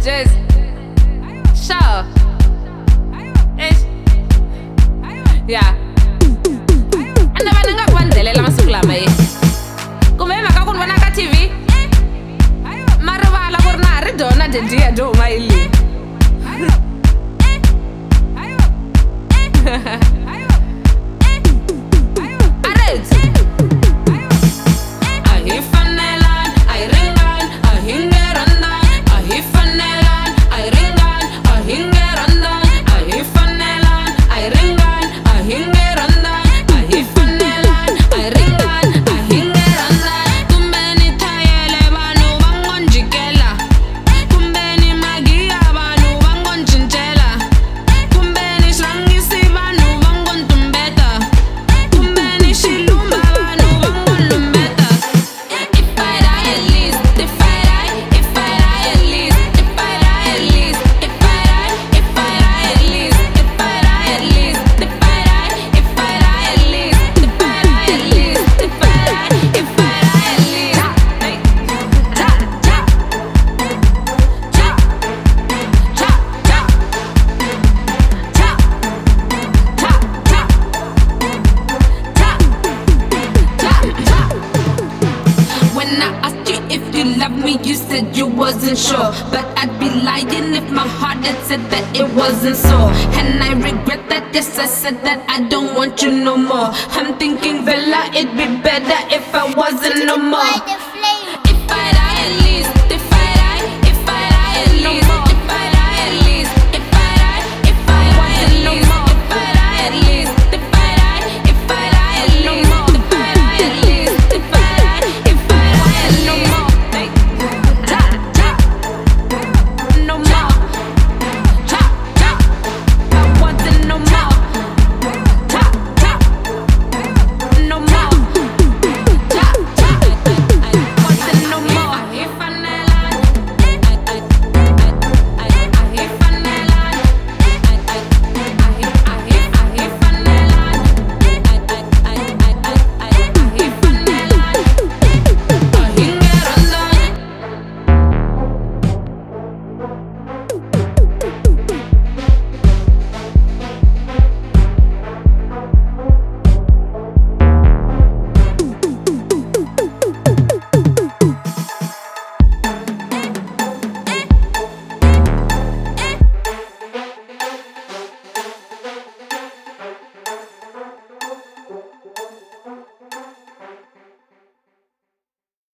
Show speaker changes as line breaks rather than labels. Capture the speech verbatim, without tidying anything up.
Jazz. Sure. Eish. Yeah. Anda bana ngakwandelela masuku lama ye. Kumbe maka kun vona ka T V. Marivala ku ri na ha ri dona dediya do huma hi leyi.
You said you wasn't sure, but I'd be lying if my heart had said that it wasn't so. And I regret that, yes I said that I don't want you no more. I'm thinking Villa, it'd be better if I wasn't no more.